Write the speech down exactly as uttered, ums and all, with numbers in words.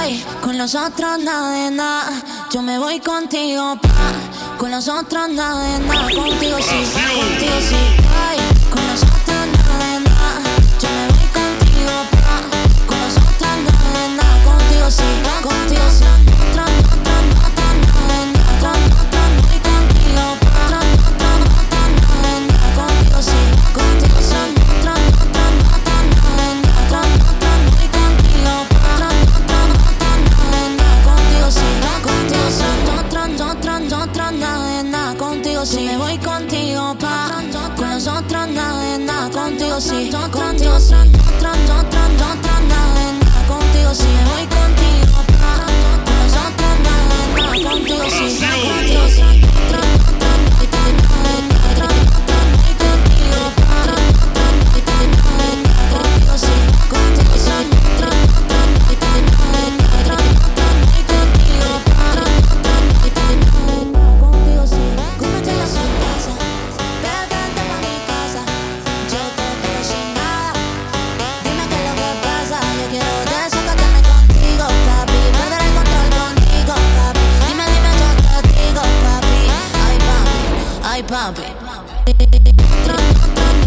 Ay, con los otros nada de nada. Yo me voy contigo, pa. Con los otros nada de nada. Contigo sí, contigo sí. Ay, con los otros nada de nada. Yo me voy contigo, pa. Con los otros nada de nada. Contigo sí, contigo sí. Otros, otros, otros nada de nada. Otros, otros me voy contigo, pa. Otros, otros, otros nada de nada. Contigo sí, contigo sí. Otros, otros, otros nada de nada. Otros, otros me voy contigo, pa. Otros, otros, otros nada de nada. Contigo sí, contigo sí. Otros, otros, otros nada de nada. Contigo sí, me voy contigo, pa. Con los otros nada de nada. Contigo sí, contigo sí. Otros, otros, otros nada de nada. Contigo sí, me voy contigo, pa. Con los otros nada de nada. Contigo sí, contigo sí. Otros, otros nada de nada. Otros, otros me voy contigo, pa. Otros, otros nada de nada. Contigo sí, contigo sí. Otros, otros nada de nada. Otros, otros me voy contigo, pa. Otros, otros nada de nada. Contigo sí. Cómete la sorpresa. Pégate pa' mi casa. Yo te espero sin nada. Dime qué es lo que pasa. Yo quiero desacatarme contigo, papi. Perder el control contigo, papi. Dime, dime, yo te digo, papi. Ay, papi, ay, papi. Otro, otro,